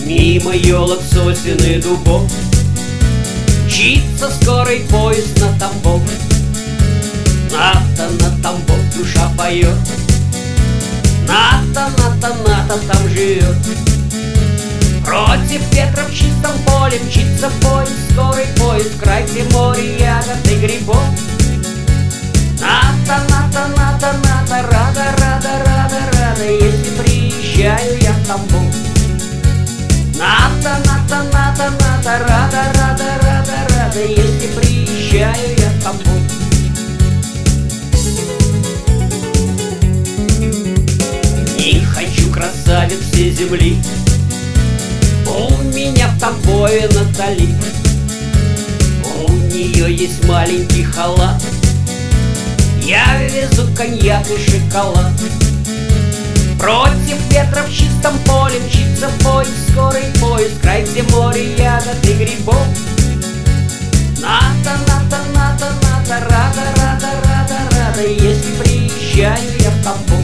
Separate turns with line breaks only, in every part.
Мимо елок, сосен и дубов мчится скорый поезд на Тамбов. Ната на Тамбов душа поет, Ната, Ната, Ната там живет. Против ветра в чистом поле мчится поезд, скорый поезд, край, где море ягод и грибов. Ната, Ната, Ната, Ната, рада, рада, рада, рада, если приезжаю я в Тамбов. Ната, Ната, Ната, Ната, рада, рада, рада, рада, если приезжаю я в Тамбов. Не хочу красавиц всей земли, у меня в Тамбове Натали. У нее есть маленький халат, я везу коньяк и шоколад. Против ветра в чистом поле мчится поезд, скорый поезд, край, где море ягод и грибов. Ната, Ната, Ната, Ната, рада, рада, рада, рада, если приезжаю я в Тамбов.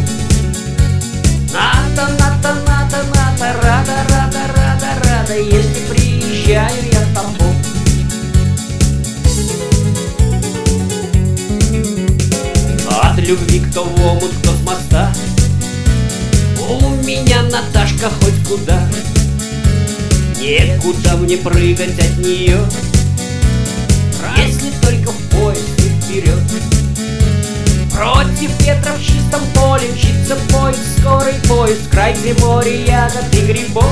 Ната, Ната, Ната, Ната, рада, рада, рада, рада, если приезжаю я в Тамбов. От любви кто в омут, кто с моста, у меня Наташка хоть куда. Некуда мне прыгать от нее, если только в поезд и вперед. Против ветра в чистом поле мчится поезд, скорый поезд, край, где море ягод и грибов.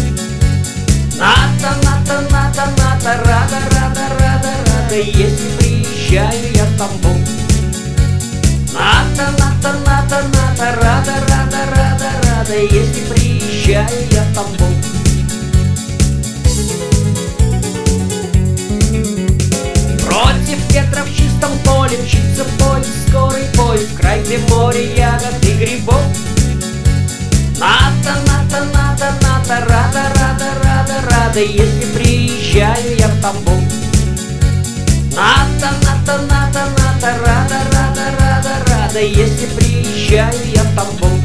Ната, Ната, Ната, Ната, рада, рада, рада, рада, если приезжаю я в Тамбов. Ната, Ната, Ната, Ната, рада, рада, рада, рада, если приезжаю я в Тамбов. Против ветра в чистом поле мчится поезд, скорый поезд, край, где море ягод и грибов. Ната, Ната, Ната, Ната, рада, рада, рада, рада, если приезжаю я в Тамбов. Ната, Ната, Ната, Ната, рада, рада, рада, рада, если приезжаю я в Тамбов.